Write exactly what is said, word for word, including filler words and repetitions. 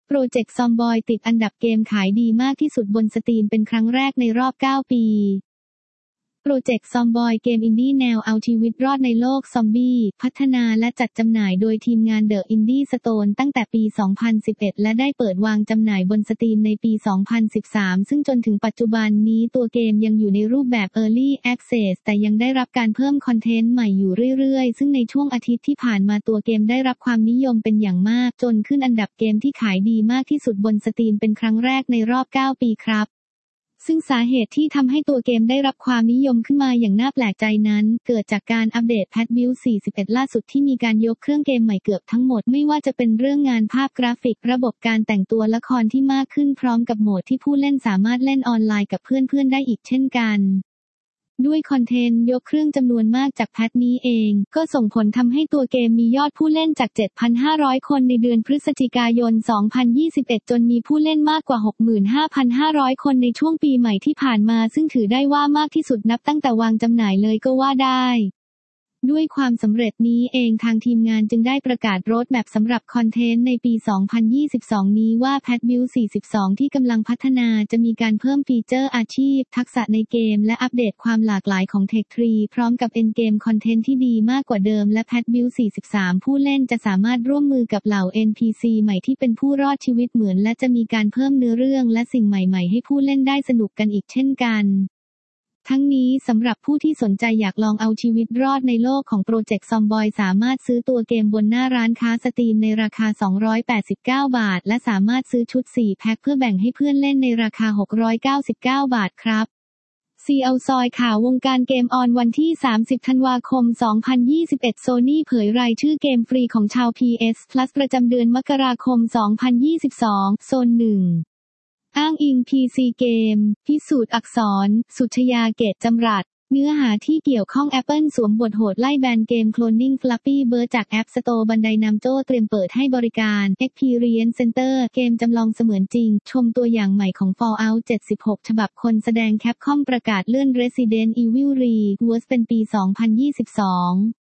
โปรเจกต์ซอมบอยติดอันดับเกมขายดีมากที่สุดบนสตรีมเป็นครั้งแรกในรอบเก้าปีโปรเจกต์ซอมบอยเกมอินดี้แนวเอาชีวิตรอดในโลกซอมบี้พัฒนาและจัดจำหน่ายโดยทีมงาน The Indie Stone ตั้งแต่ปี สองพันสิบเอ็ด และได้เปิดวางจำหน่ายบนสตรีมในปี สองพันสิบสาม ซึ่งจนถึงปัจจุบันนี้ตัวเกมยังอยู่ในรูปแบบ Early Access แต่ยังได้รับการเพิ่มคอนเทนต์ใหม่อยู่เรื่อยๆซึ่งในช่วงอาทิตย์ที่ผ่านมาตัวเกมได้รับความนิยมเป็นอย่างมากจนขึ้นอันดับเกมที่ขายดีมากที่สุดบนสตรีมเป็นครั้งแรกในรอบเก้าปีครับซึ่งสาเหตุที่ทำให้ตัวเกมได้รับความนิยมขึ้นมาอย่างน่าแปลกใจนั้นเกิดจากการอัปเดตแพทบิลด์ สี่สิบเอ็ด ล่าสุดที่มีการยกเครื่องเกมใหม่เกือบทั้งหมดไม่ว่าจะเป็นเรื่องงานภาพกราฟิกระบบการแต่งตัวละครที่มากขึ้นพร้อมกับโหมดที่ผู้เล่นสามารถเล่นออนไลน์กับเพื่อนๆได้อีกเช่นกันด้วยคอนเทนต์ยกเครื่องจำนวนมากจากแพทนี้เองก็ส่งผลทำให้ตัวเกมมียอดผู้เล่นจาก เจ็ดพันห้าร้อย คนในเดือนพฤศจิกายน สองพันยี่สิบเอ็ด จนมีผู้เล่นมากกว่า หกหมื่นห้าพันห้าร้อย คนในช่วงปีใหม่ที่ผ่านมาซึ่งถือได้ว่ามากที่สุดนับตั้งแต่วางจำหน่ายเลยก็ว่าได้ด้วยความสำเร็จนี้เองทางทีมงานจึงได้ประกาศโรดแมปสำหรับคอนเทนต์ในปี สองพันยี่สิบสอง นี้ว่าแพทบิลด์ สี่สิบสอง ที่กำลังพัฒนาจะมีการเพิ่มฟีเจอร์อาชีพทักษะในเกมและอัปเดตความหลากหลายของเทคทรีพร้อมกับเอ็นเกมคอนเทนต์ที่ดีมากกว่าเดิมและแพทบิลด์ สี่สิบสาม ผู้เล่นจะสามารถร่วมมือกับเหล่า เอ็น พี ซี ใหม่ที่เป็นผู้รอดชีวิตเหมือนและจะมีการเพิ่มเนื้อเรื่องและสิ่งใหม่ๆให้ผู้เล่นได้สนุกกันอีกเช่นกันทั้งนี้สำหรับผู้ที่สนใจอยากลองเอาชีวิตรอดในโลกของโปรเจกต์ซอมบอยสามารถซื้อตัวเกมบนหน้าร้านค้าสตรีมในราคาสองร้อยแปดสิบเก้าบาทและสามารถซื้อชุดสี่แพ็คเพื่อแบ่งให้เพื่อนเล่นในราคาหกร้อยเก้าสิบเก้าบาทครับซี แอล ซอยข่าววงการเกมออนวันที่สามสิบธันวาคมสองพันยี่สิบเอ็ด Sony เผยรายชื่อเกมฟรีของชาว พี เอส Plus ประจำเดือนมกราคมสองพันยี่สิบสองโซนหนึ่งอ้างอิง พี ซี เกมพิสูจน์อักษรสุชยาเกตจำรัดเนื้อหาที่เกี่ยวข้อง Apple สวมบทโหดไล่แบนเกม Cloning Flappy Bird จาก App Store บันไดนำโจ้เตรียมเปิดให้บริการ Experience Center เกมจำลองเสมือนจริงชมตัวอย่างใหม่ของ Fallout เจ็ดสิบหก ฉบับคนแสดง Capcom ประกาศเลื่อน Resident Evil Re-Verse เป็นปี สองพันยี่สิบสอง